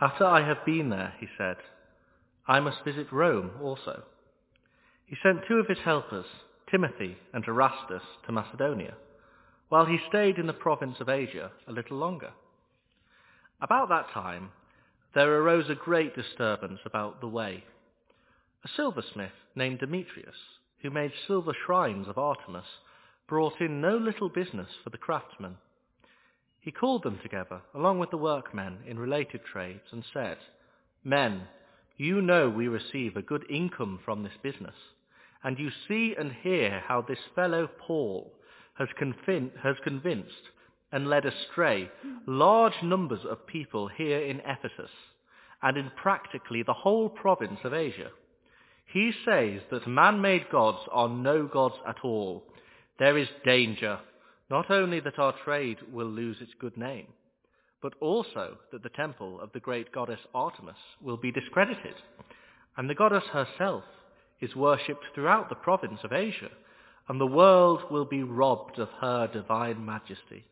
After I have been there, he said, I must visit Rome also. He sent 2 of his helpers, Timothy and Erastus, to Macedonia, while he stayed in the province of Asia a little longer. About that time, there arose a great disturbance about the way. A silversmith named Demetrius, who made silver shrines of Artemis, brought in no little business for the craftsmen. He called them together, along with the workmen in related trades, and said, Men, you know we receive a good income from this business, and you see and hear how this fellow Paul has convinced and led astray large numbers of people here in Ephesus, and in practically the whole province of Asia. He says that man-made gods are no gods at all. There is danger, not only that our trade will lose its good name, but also that the temple of the great goddess Artemis will be discredited, and the goddess herself is worshipped throughout the province of Asia, and the world will be robbed of her divine majesty.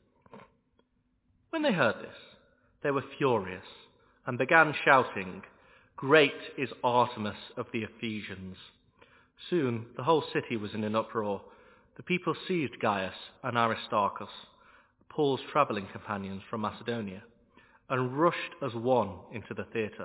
When they heard this, they were furious and began shouting, Great is Artemis of the Ephesians. Soon the whole city was in an uproar. The people seized Gaius and Aristarchus, Paul's travelling companions from Macedonia, and rushed as one into the theatre.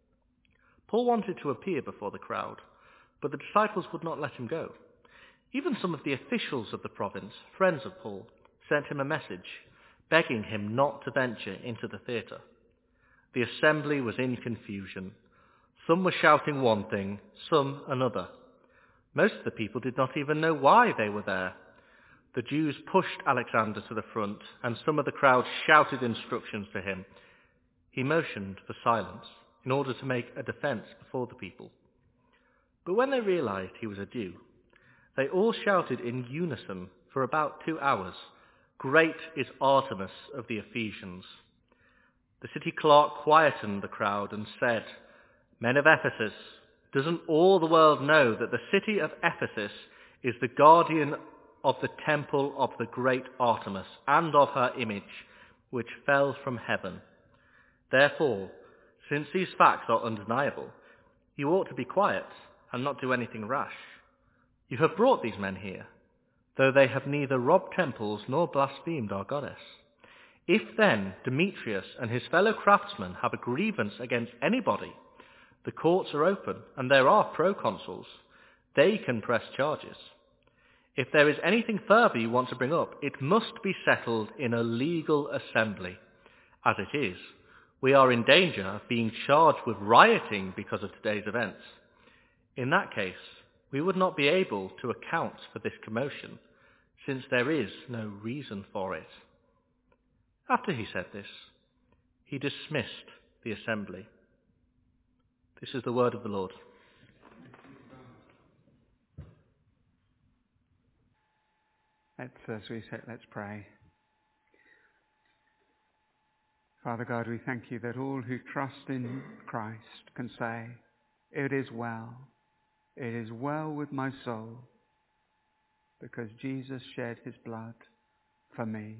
Paul wanted to appear before the crowd, but the disciples would not let him go. Even some of the officials of the province, friends of Paul, sent him a message, begging him not to venture into the theatre. The assembly was in confusion. Some were shouting one thing, some another. Most of the people did not even know why they were there. The Jews pushed Alexander to the front, and some of the crowd shouted instructions to him. He motioned for silence in order to make a defense before the people. But when they realized he was a Jew, they all shouted in unison for about 2 hours, Great is Artemis of the Ephesians. The city clerk quietened the crowd and said, Men of Ephesus, doesn't all the world know that the city of Ephesus is the guardian of the temple of the great Artemis and of her image, which fell from heaven? Therefore, since these facts are undeniable, you ought to be quiet and not do anything rash. You have brought these men here, though they have neither robbed temples nor blasphemed our goddess. If then Demetrius and his fellow craftsmen have a grievance against anybody, the courts are open and there are proconsuls. They can press charges. If there is anything further you want to bring up, it must be settled in a legal assembly. As it is, we are in danger of being charged with rioting because of today's events. In that case, we would not be able to account for this commotion, since there is no reason for it. After he said this, he dismissed the assembly. This is the word of the Lord. Let's pray. Father God, we thank you that all who trust in Christ can say, It is well with my soul, because Jesus shed his blood for me.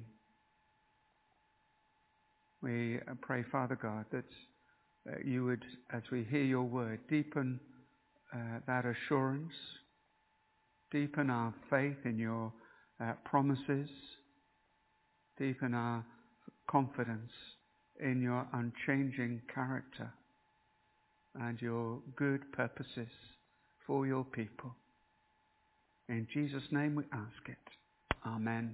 We pray, Father God, that you would, as we hear your word, deepen that assurance, deepen our faith in your promises, deepen our confidence in your unchanging character and your good purposes for your people. In Jesus' name we ask it. Amen.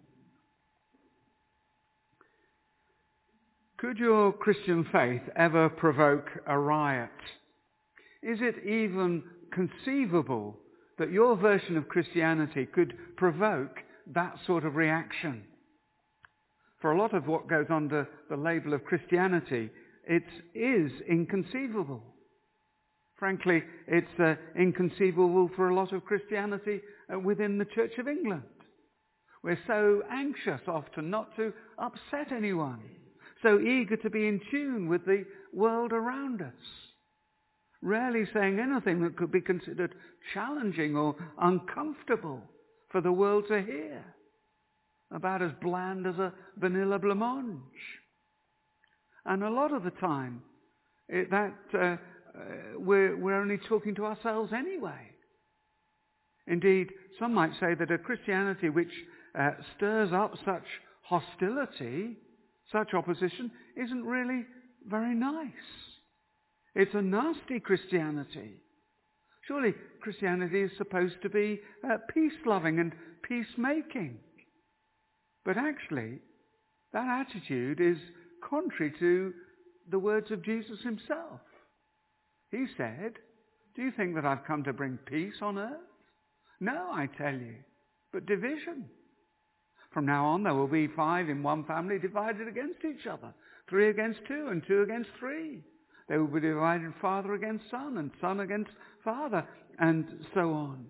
Could your Christian faith ever provoke a riot? Is it even conceivable that your version of Christianity could provoke that sort of reaction? For a lot of what goes under the label of Christianity, it is inconceivable. Frankly, it's inconceivable for a lot of Christianity within the Church of England. We're so anxious often not to upset anyone, so eager to be in tune with the world around us, rarely saying anything that could be considered challenging or uncomfortable for the world to hear, about as bland as a vanilla blancmange. And a lot of the time, We're only talking to ourselves anyway. Indeed, some might say that a Christianity which stirs up such hostility, such opposition, isn't really very nice. It's a nasty Christianity. Surely Christianity is supposed to be peace-loving and peacemaking. But actually, that attitude is contrary to the words of Jesus himself. He said, "Do you think that I've come to bring peace on earth? No, I tell you, but division. From now on there will be 5 in one family divided against each other, 3 against 2 and 2 against 3. They will be divided father against son and son against father, and so on."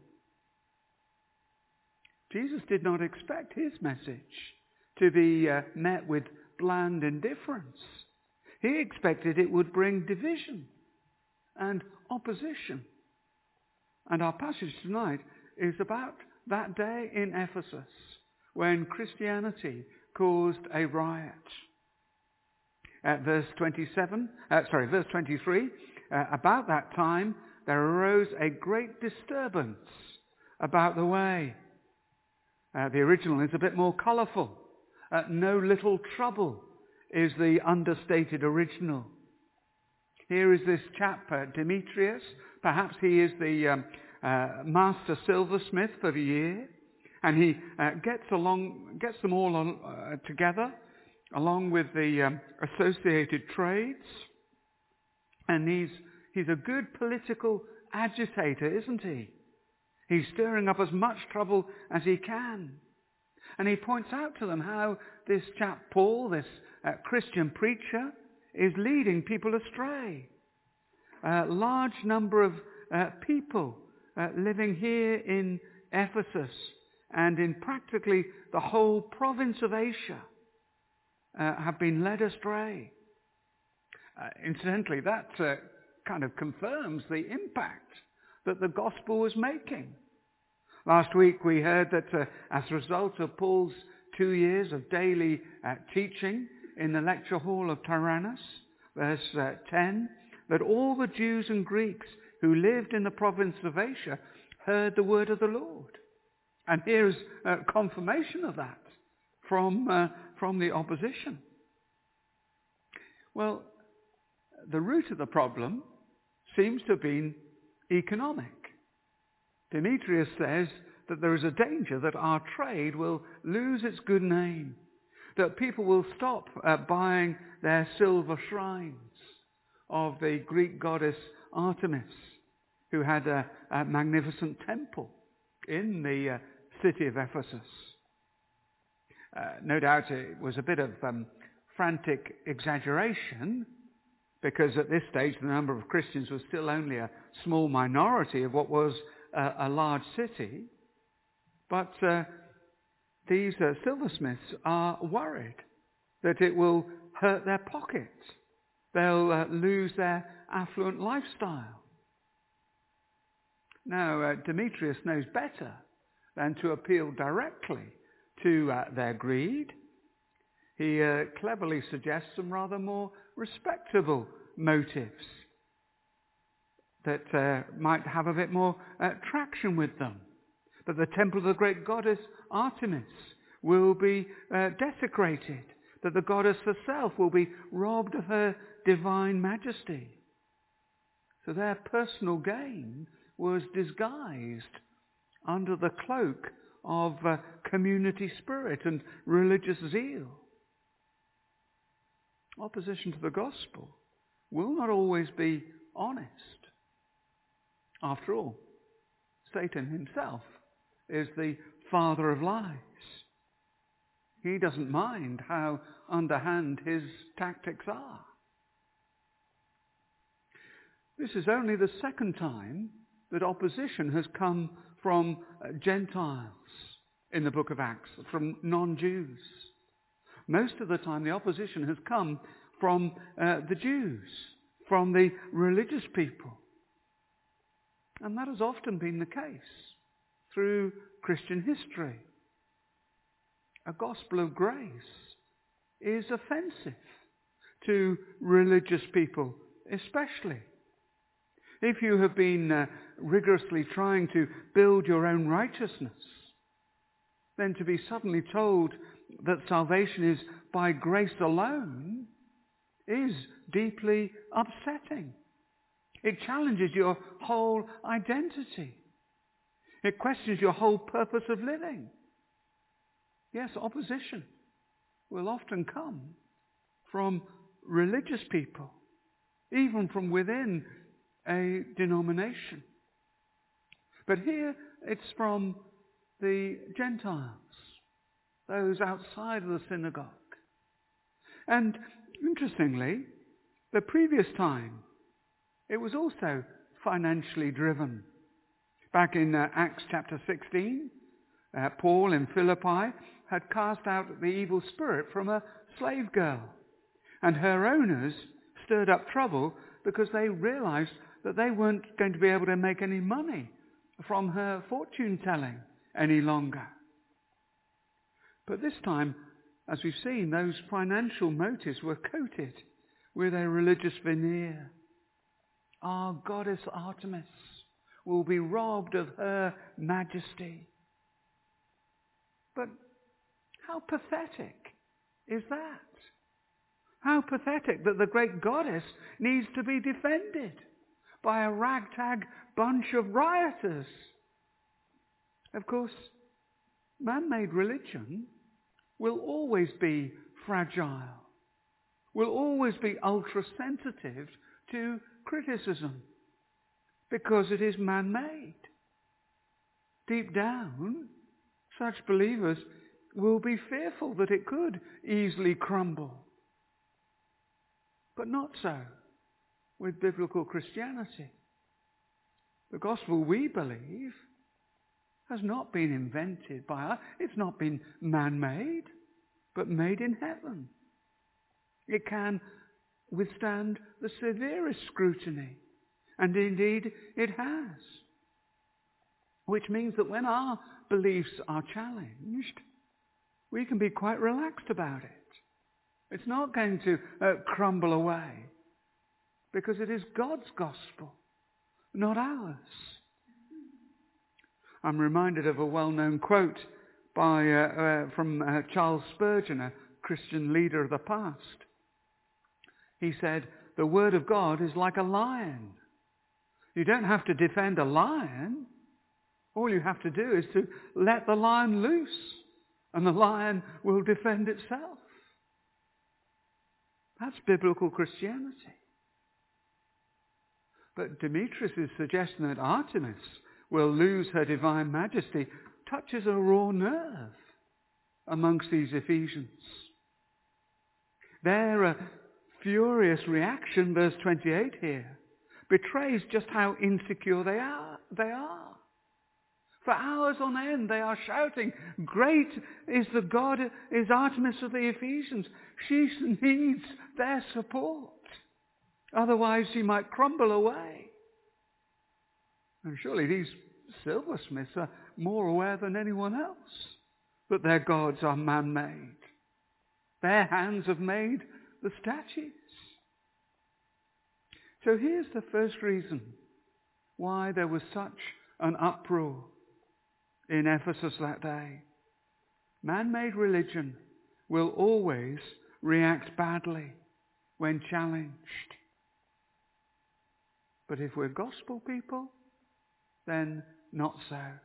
Jesus did not expect his message to be met with bland indifference. He expected it would bring division and opposition. And our passage tonight is about that day in Ephesus when Christianity caused a riot. At verse 23, about that time there arose a great disturbance about the way. The original is a bit more colourful. No little trouble is the understated original. Here is this chap, Demetrius. Perhaps he is the master silversmith for the year. And he gets them all together, along with the associated trades. And he's a good political agitator, isn't he? He's stirring up as much trouble as he can. And he points out to them how this chap Paul, this Christian preacher, is leading people astray. A large number of people living here in Ephesus and in practically the whole province of Asia have been led astray. Incidentally, that kind of confirms the impact that the gospel was making. Last week we heard that as a result of Paul's 2 years of daily teaching in the lecture hall of Tyrannus, verse 10, that all the Jews and Greeks who lived in the province of Asia heard the word of the Lord. And here's confirmation of that from the opposition. Well, the root of the problem seems to have been economic. Demetrius says that there is a danger that our trade will lose its good name, that people will stop buying their silver shrines of the Greek goddess Artemis, who had a magnificent temple in the city of Ephesus. No doubt it was a bit of frantic exaggeration, because at this stage the number of Christians was still only a small minority of what was a large city. But these silversmiths are worried that it will hurt their pockets. They'll lose their affluent lifestyle. Now, Demetrius knows better than to appeal directly to their greed. He cleverly suggests some rather more respectable motives that might have a bit more traction with them. That the temple of the great goddess Artemis will be desecrated, that the goddess herself will be robbed of her divine majesty. So their personal gain was disguised under the cloak of community spirit and religious zeal. Opposition to the gospel will not always be honest. After all, Satan himself is the father of lies. He doesn't mind how underhand his tactics are. This is only the second time that opposition has come from Gentiles in the book of Acts, from non-Jews. Most of the time the opposition has come from the Jews, from the religious people. And that has often been the case through Christian history. A gospel of grace is offensive to religious people especially. If you have been rigorously trying to build your own righteousness, then to be suddenly told that salvation is by grace alone is deeply upsetting. It challenges your whole identity. It questions your whole purpose of living. Yes, opposition will often come from religious people, even from within a denomination. But here it's from the Gentiles, those outside of the synagogue. And interestingly, the previous time, it was also financially driven. Back in Acts chapter 16, Paul in Philippi had cast out the evil spirit from a slave girl. And her owners stirred up trouble because they realized that they weren't going to be able to make any money from her fortune telling any longer. But this time, as we've seen, those financial motives were coated with a religious veneer. Our goddess Artemis will be robbed of her majesty. But how pathetic is that? How pathetic that the great goddess needs to be defended by a ragtag bunch of rioters. Of course, man-made religion will always be fragile, will always be ultra-sensitive to criticism, because it is man-made. Deep down, such believers will be fearful that it could easily crumble. But not so with biblical Christianity. The gospel we believe has not been invented by us. It's not been man-made, but made in heaven. It can withstand the severest scrutiny, and indeed it has. Which means that when our beliefs are challenged, we can be quite relaxed about it. It's not going to crumble away, because it is God's gospel, not ours. I'm reminded of a well-known quote from Charles Spurgeon, a Christian leader of the past. He said, "The word of God is like a lion. You don't have to defend a lion. All you have to do is to let the lion loose, and the lion will defend itself." That's biblical Christianity. But Demetrius' suggestion that Artemis will lose her divine majesty touches a raw nerve amongst these Ephesians. Their furious reaction, verse 28 here, betrays just how insecure they are. For hours on end they are shouting, "Great is the God, is Artemis of the Ephesians. She needs their support. Otherwise she might crumble away." And surely these silversmiths are more aware than anyone else that their gods are man-made. Their hands have made the statues. So here's the first reason why there was such an uproar in Ephesus that day. Man-made religion will always react badly when challenged. But if we're gospel people, then not so.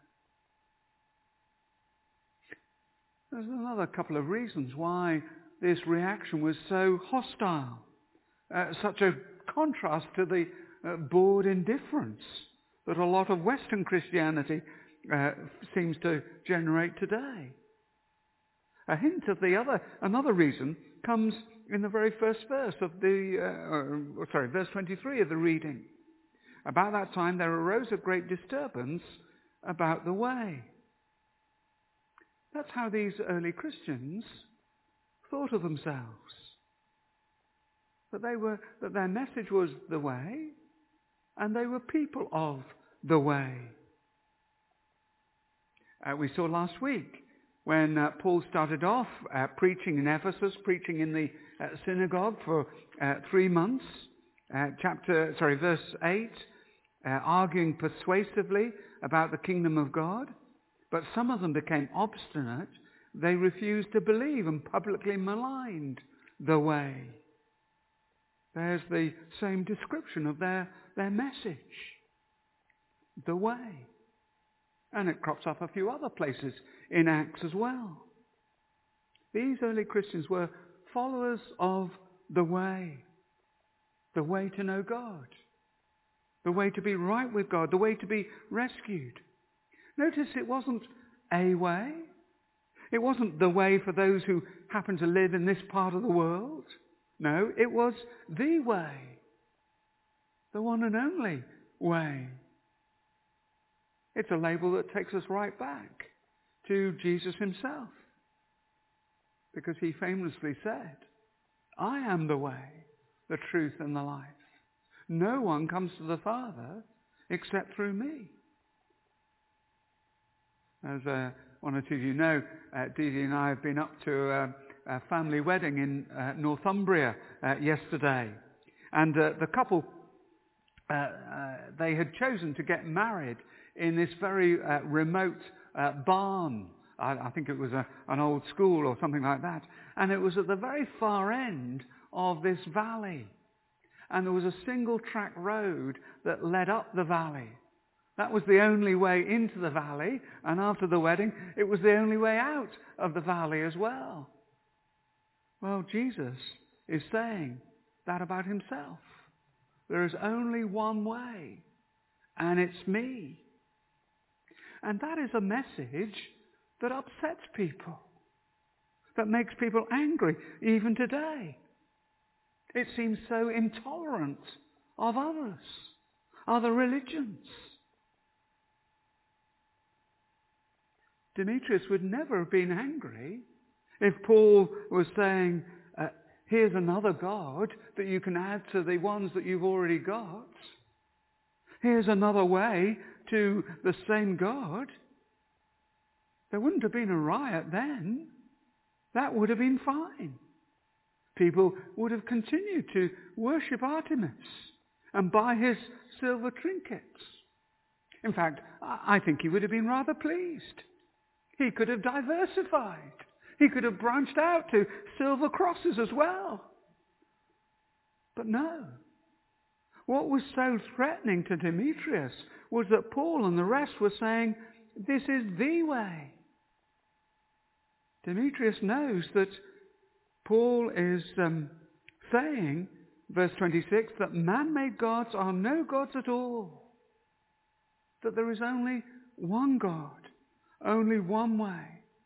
There's another couple of reasons why this reaction was so hostile, such a contrast to the bored indifference that a lot of Western Christianity seems to generate today. A hint of another reason comes in the very first verse of verse 23 of the reading. About that time there arose a great disturbance about the way. That's how these early Christians thought of themselves. That their message was the way, and they were people of the way. We saw last week when Paul started off preaching in Ephesus, preaching in the synagogue for 3 months, verse 8, arguing persuasively about the kingdom of God. But some of them became obstinate. They refused to believe and publicly maligned the way. There's the same description of their message. The way. And it crops up a few other places in Acts as well. These early Christians were followers of the way to know God, the way to be right with God, the way to be rescued. Notice it wasn't a way. It wasn't the way for those who happen to live in this part of the world. No, it was the way, the one and only way. It's a label that takes us right back to Jesus himself, because he famously said, I am the way, the truth and the life. No one comes to the Father except through me. As one or two of you know, Dee Dee and I have been up to a family wedding in Northumbria yesterday. And the couple, they had chosen to get married in this very remote barn. I think it was an old school or something like that. And it was at the very far end of this valley. And there was a single track road that led up the valley. That was the only way into the valley. And after the wedding, it was the only way out of the valley as well. Well, Jesus is saying that about himself. There is only one way, and it's me. And that is a message that upsets people, that makes people angry even today. It seems so intolerant of others, other religions. Demetrius would never have been angry if Paul was saying, here's another God that you can add to the ones that you've already got. Here's another way to the same God. There wouldn't have been a riot then. That would have been fine. People would have continued to worship Artemis and buy his silver trinkets. In fact, I think he would have been rather pleased. He could have diversified. He could have branched out to silver crosses as well. But no. What was so threatening to Demetrius was that Paul and the rest were saying, this is the way. Demetrius knows that Paul is saying, verse 26, that man-made gods are no gods at all. That there is only one God, only one way.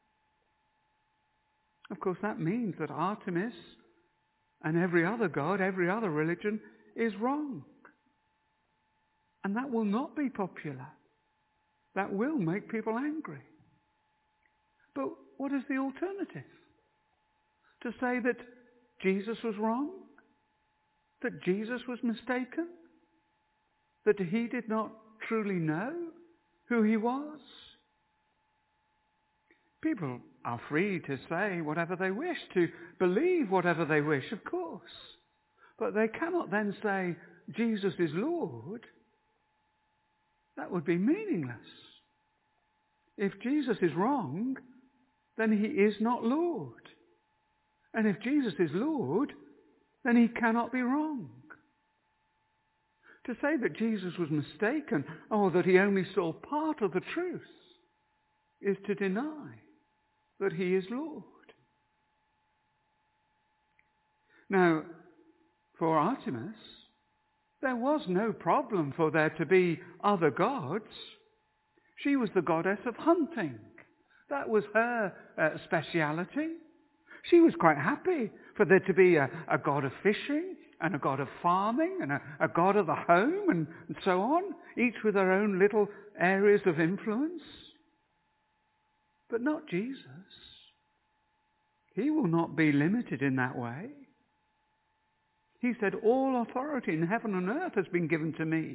Of course, that means that Artemis and every other god, every other religion is wrong. And that will not be popular. That will make people angry. But what is the alternative? To say that Jesus was wrong? That Jesus was mistaken? That he did not truly know who he was? People are free to say whatever they wish, to believe whatever they wish, of course. But they cannot then say, Jesus is Lord. That would be meaningless. If Jesus is wrong, then he is not Lord. And if Jesus is Lord, then he cannot be wrong. To say that Jesus was mistaken, or that he only saw part of the truth, is to deny that he is Lord. Now, for Artemis, there was no problem for there to be other gods. She was the goddess of hunting. That was her speciality. She was quite happy for there to be a god of fishing and a god of farming and a god of the home and so on, each with their own little areas of influence. But not Jesus. He will not be limited in that way. He said, all authority in heaven and earth has been given to me.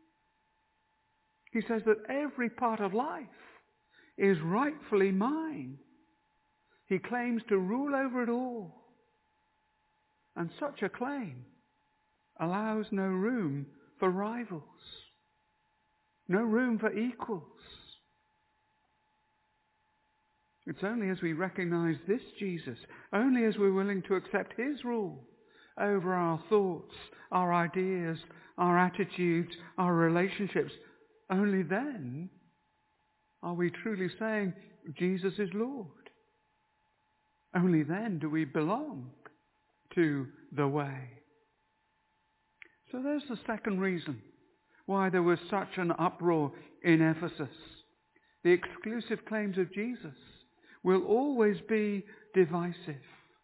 He says that every part of life is rightfully mine. He claims to rule over it all. And such a claim allows no room for rivals, no room for equals. It's only as we recognize this Jesus, only as we're willing to accept his rule over our thoughts, our ideas, our attitudes, our relationships, only then are we truly saying Jesus is Lord. Only then do we belong to the way. So there's the second reason why there was such an uproar in Ephesus. The exclusive claims of Jesus will always be divisive.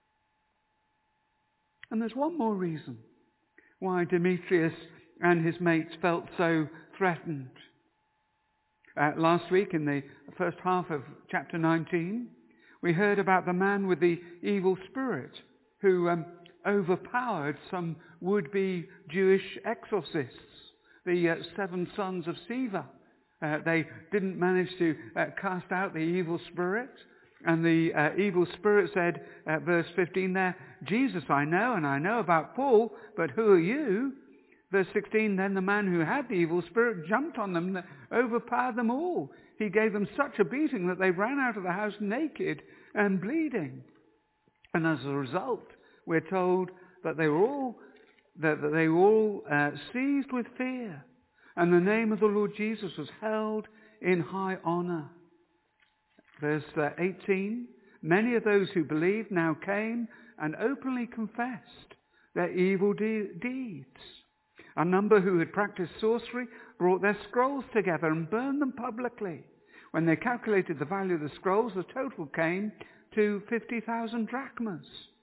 And there's one more reason why Demetrius and his mates felt so threatened. Last week, in the first half of chapter 19, we heard about the man with the evil spirit who overpowered some would-be Jewish exorcists, the 7 sons of Sceva. They didn't manage to cast out the evil spirit. And the evil spirit said, verse 15 there, Jesus I know, and I know about Paul, but who are you? Verse 16, then the man who had the evil spirit jumped on them, overpowered them all. He gave them such a beating that they ran out of the house naked and bleeding. And as a result, we're told that they were all seized with fear, and the name of the Lord Jesus was held in high honor. Verse 18, many of those who believed now came and openly confessed their evil deeds. A number who had practiced sorcery brought their scrolls together and burned them publicly. When they calculated the value of the scrolls, the total came to 50,000 drachmas,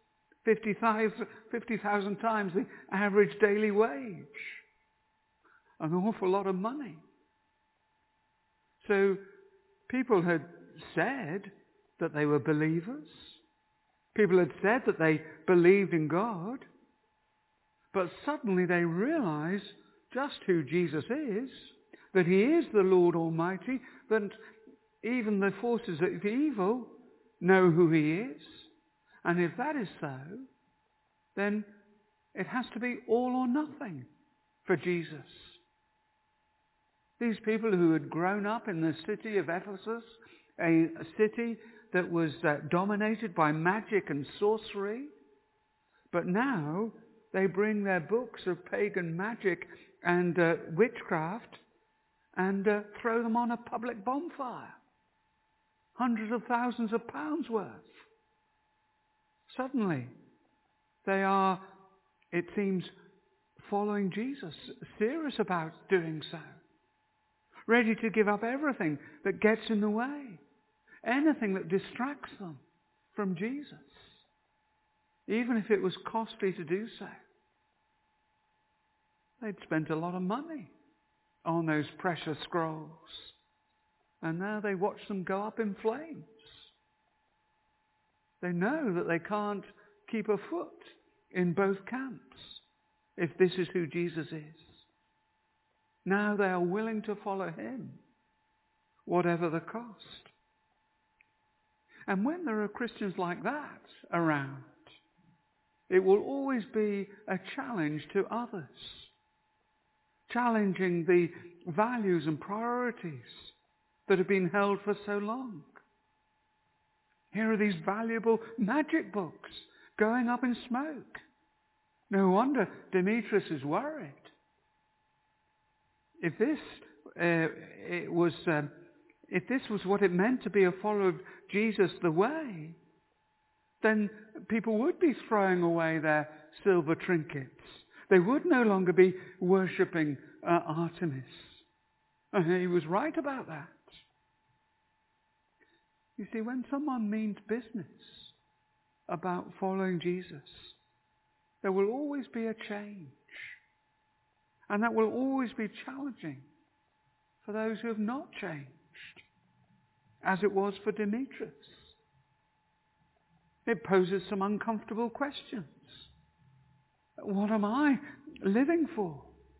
50,000 times the average daily wage. An awful lot of money. So people had said that they were believers. People had said that they believed in God. But suddenly they realize just who Jesus is, that he is the Lord Almighty, that even the forces of evil know who he is. And if that is so, then it has to be all or nothing for Jesus. These people who had grown up in the city of Ephesus, a city that was dominated by magic and sorcery, but now they bring their books of pagan magic and witchcraft and throw them on a public bonfire. Hundreds of thousands of pounds worth. Suddenly, they are, it seems, following Jesus, serious about doing so. Ready to give up everything that gets in the way. Anything that distracts them from Jesus. Even if it was costly to do so. They'd spent a lot of money on those precious scrolls. And now they watch them go up in flames. They know that they can't keep a foot in both camps if this is who Jesus is. Now they are willing to follow him, whatever the cost. And when there are Christians like that around, it will always be a challenge to others. Challenging the values and priorities that have been held for so long. Here are these valuable magic books going up in smoke. No wonder Demetrius is worried. If this was what it meant to be a follower of Jesus the way, then people would be throwing away their silver trinkets. They would no longer be worshipping Artemis. And he was right about that. You see, when someone means business about following Jesus, there will always be a change. And that will always be challenging for those who have not changed, as it was for Demetrius. It poses some uncomfortable questions. What am I living for?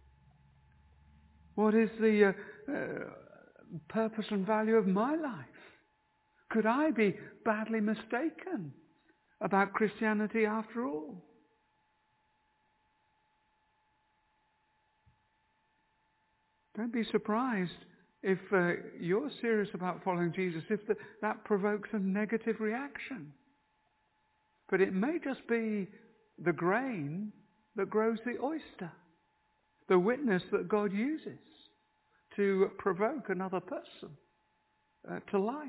What is the purpose and value of my life? Could I be badly mistaken about Christianity after all? Don't be surprised if you're serious about following Jesus, if that provokes a negative reaction. But it may just be the grain that grows the oyster, the witness that God uses to provoke another person to life.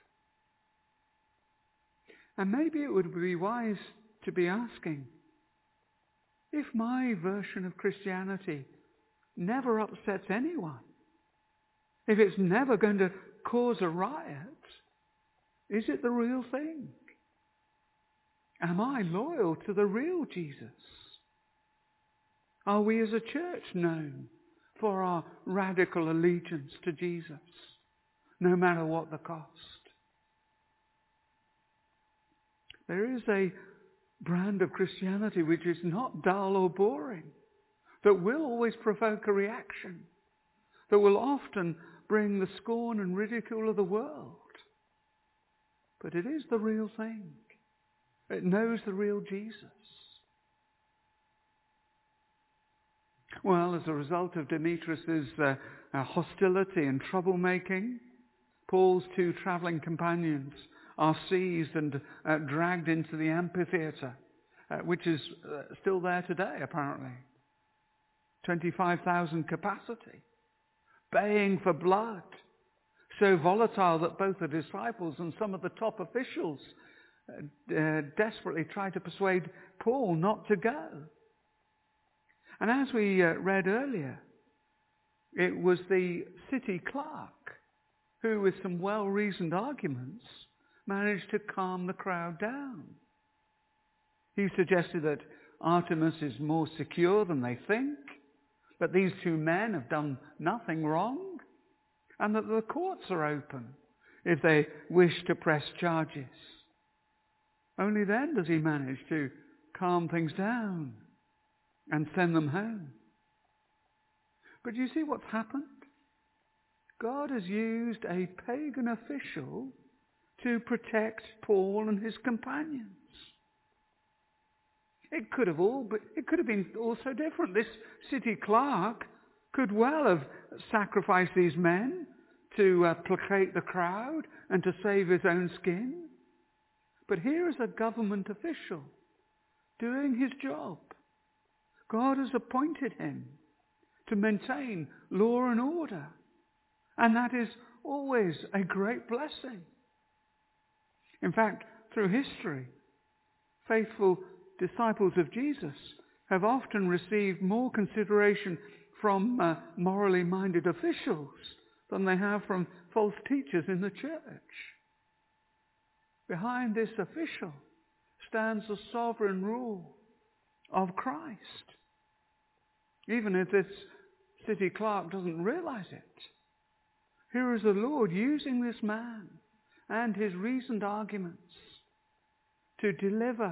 And maybe it would be wise to be asking, if my version of Christianity never upsets anyone, if it's never going to cause a riot, is it the real thing? Am I loyal to the real Jesus? Are we as a church known for our radical allegiance to Jesus, no matter what the cost? There is a brand of Christianity which is not dull or boring, that will always provoke a reaction, that will often bring the scorn and ridicule of the world. But it is the real thing. It knows the real Jesus. Well, as a result of Demetrius's hostility and troublemaking, Paul's two travelling companions are seized and dragged into the amphitheatre, which is still there today, apparently. 25,000 capacity, baying for blood, so volatile that both the disciples and some of the top officials desperately try to persuade Paul not to go. And as we read earlier, it was the city clerk who, with some well-reasoned arguments, managed to calm the crowd down. He suggested that Artemis is more secure than they think, that these two men have done nothing wrong, and that the courts are open if they wish to press charges. Only then does he manage to calm things down and send them home. But you see what's happened? God has used a pagan official to protect Paul and his companions. It could have been all so different. This city clerk could well have sacrificed these men to placate the crowd and to save his own skin. But here is a government official doing his job. God has appointed him to maintain law and order. And that is always a great blessing. In fact, through history, faithful disciples of Jesus have often received more consideration from morally minded officials than they have from false teachers in the church. Behind this official stands the sovereign rule of Christ, even if this city clerk doesn't realize it. Here is the Lord using this man and his reasoned arguments to deliver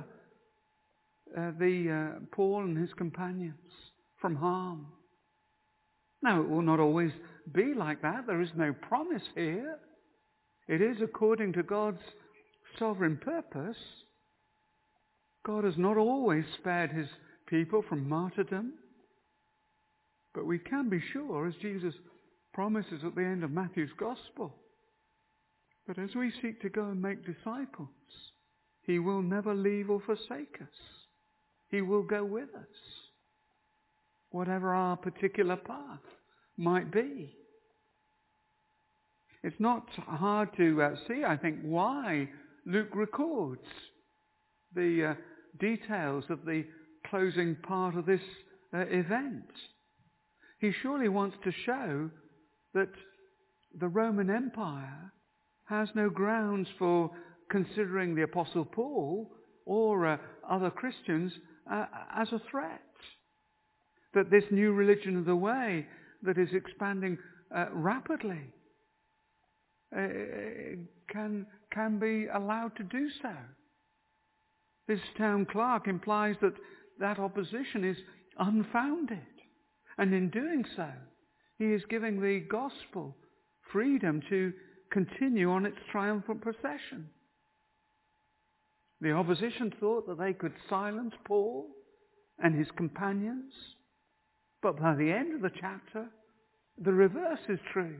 Paul and his companions from harm. Now, it will not always be like that. There is no promise here. It is according to God's sovereign purpose. God has not always spared his people from martyrdom. But we can be sure, as Jesus promises at the end of Matthew's Gospel, that as we seek to go and make disciples, he will never leave or forsake us. He will go with us, whatever our particular path might be. It's not hard to see, I think, why Luke records the details of the closing part of this event. He surely wants to show that the Roman Empire has no grounds for considering the Apostle Paul or other Christians as a threat. That this new religion of the way that is expanding rapidly can be allowed to do so. This town clerk implies that that opposition is unfounded. And in doing so, he is giving the gospel freedom to continue on its triumphant procession. The opposition thought that they could silence Paul and his companions, but by the end of the chapter, The reverse is true.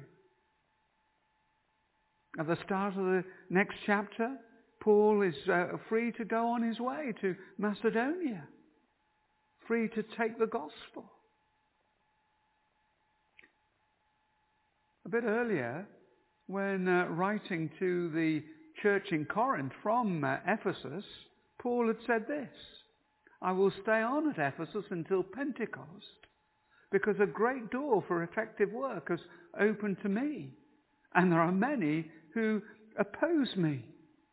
At the start of the next chapter, Paul is free to go on his way to Macedonia, free to take the gospel. A bit earlier, when writing to the church in Corinth from Ephesus, Paul had said this: I will stay on at Ephesus until Pentecost, because a great door for effective work has opened to me, and there are many who oppose me.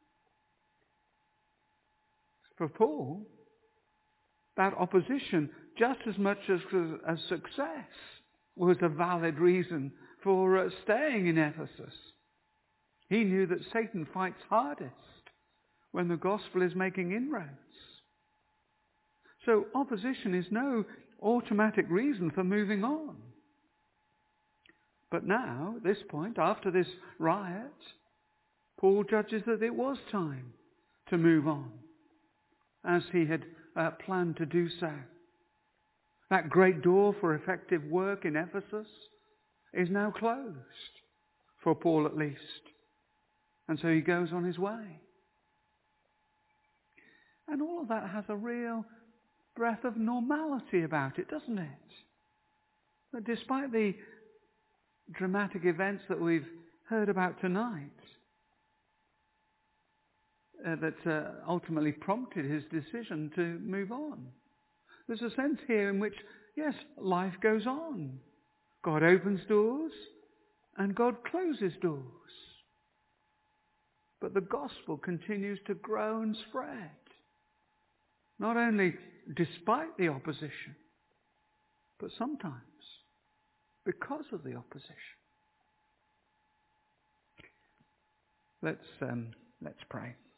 For Paul, that opposition, just as much as success, was a valid reason for staying in Ephesus. He knew that Satan fights hardest when the gospel is making inroads. So opposition is no automatic reason for moving on. But now, at this point, after this riot, Paul judges that it was time to move on, as he had planned to do so. That great door for effective work in Ephesus is now closed, for Paul at least. And so he goes on his way. And all of that has a real breath of normality about it, doesn't it? That despite the dramatic events that we've heard about tonight, that ultimately prompted his decision to move on, there's a sense here in which, yes, life goes on. God opens doors and God closes doors. But the gospel continues to grow and spread. Not only despite the opposition, but sometimes because of the opposition. Let's pray.